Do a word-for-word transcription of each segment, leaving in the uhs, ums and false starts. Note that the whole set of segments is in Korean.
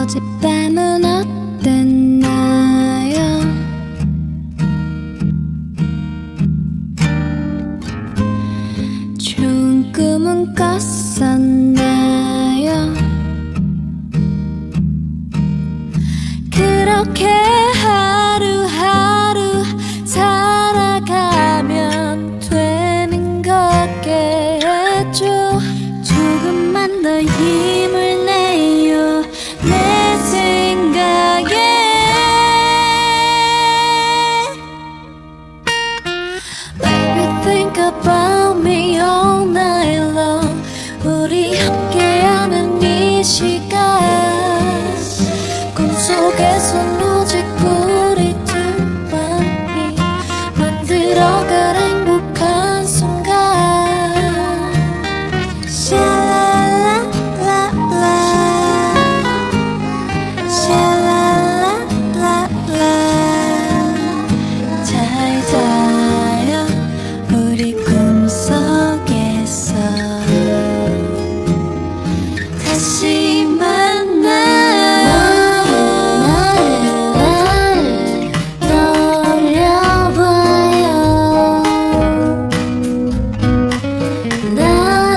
어젯밤은 어땠나요? 좋은 꿈은 꿨었나요? 그렇게 하루하루 살아가면 되는 거겠죠. 조금만 더 힘을 내요 내 생각에. Baby think about me all night long. 우리 함께하는 이 시간 꿈속에선 오직 우리 둘만이 만들어갈 행복한 순간. 샤랄랄랄라 샤랄랄랄라 잘 자요 우리 꿈속에서 다시 만나요. 나를 떠올려봐요. 나를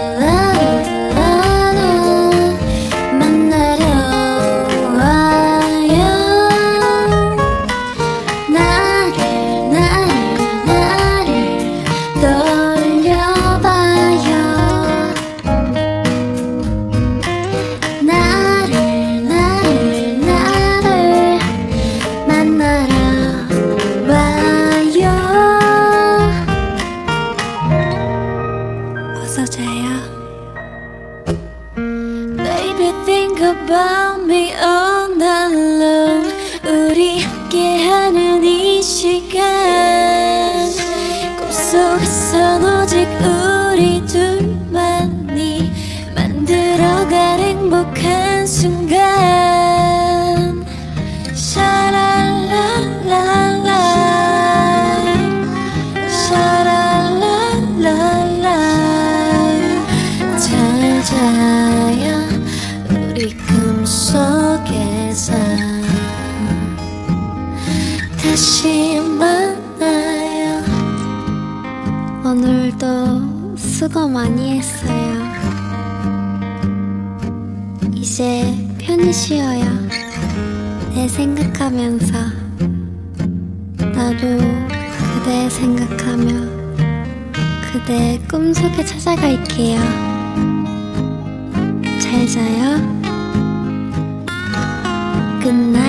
나를 만나러 와요. 나를 나를 나를 떠올려봐요. 나를 나를 나를 만나러 와요. 어서 자요. Baby think about me all night long. 우리 함께하는 이 시간 꿈속에선 오직 우리 둘만이 만들어갈 행복한 순간. 샤랄랄랄라 샤랄랄랄라 잘 자요 우리 꿈속에서 다시 만나요. 오늘도 수고 많이 했어요. 이제 편히 쉬어요. 내 생각하면서 나도 그대 생각하며 그대 꿈속에 찾아갈게요. 잘 자요. 끝나